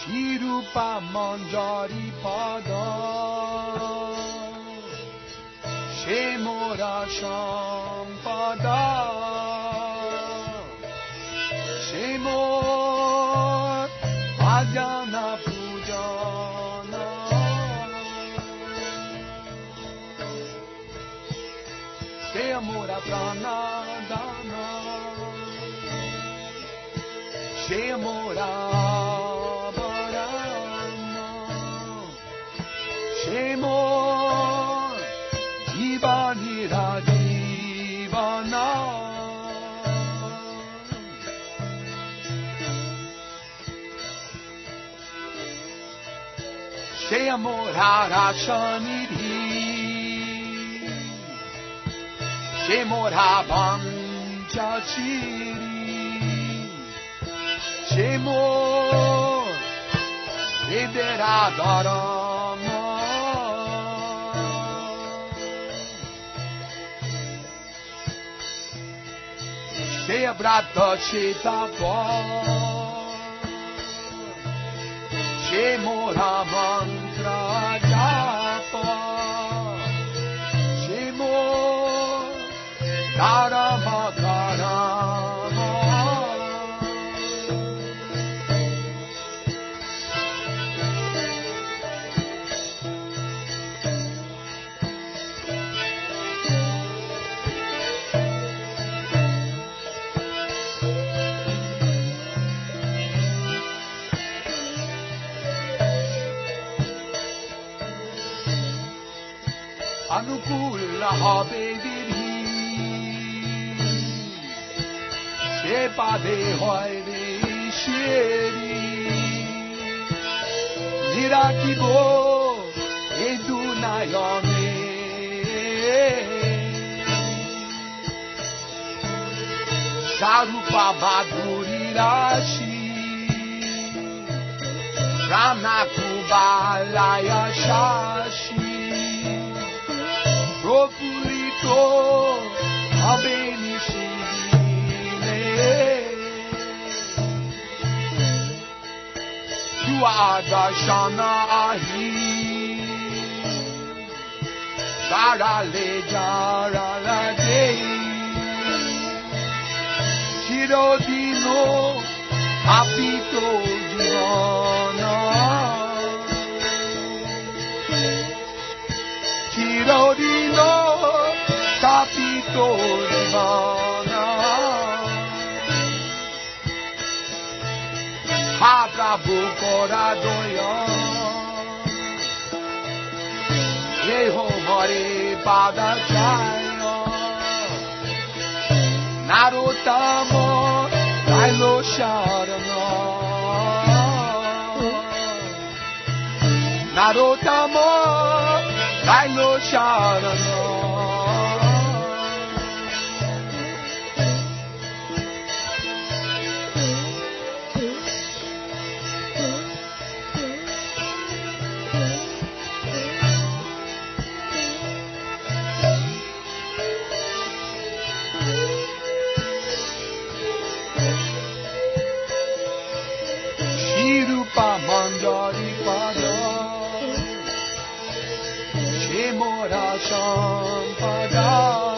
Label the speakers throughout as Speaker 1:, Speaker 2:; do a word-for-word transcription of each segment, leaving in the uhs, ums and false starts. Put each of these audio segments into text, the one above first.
Speaker 1: Shirupa manjari pada Shemora shampada Shemor bhajana pujana Shemora pranadana Shemora Shemor Jivanira Jivana Shemor Harashanidhi Shemor Havanchachiri Shemor Videradaram Shea Brata Shetapa Shemora Mantra Japa Shemor Dharma Karama Anukula habe diri Se pade hoy re sheri Nirakibo edunayone Sarupa madhuri rashi Ranakubalaya shashi Propulito abenishine Tuadashana ahi Sarale jarala dei Shirodino apito jivana Shirodino capito divana Ha Prabhu Koradoya Yeho Hare Padachaya Narottama Kailo Sharana Narottama Kailo Sharana Shirupa manjari pada Shemora shampada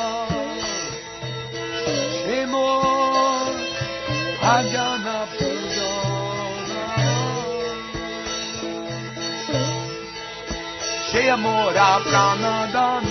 Speaker 1: Shemor bhajana pujana Shemora pranadana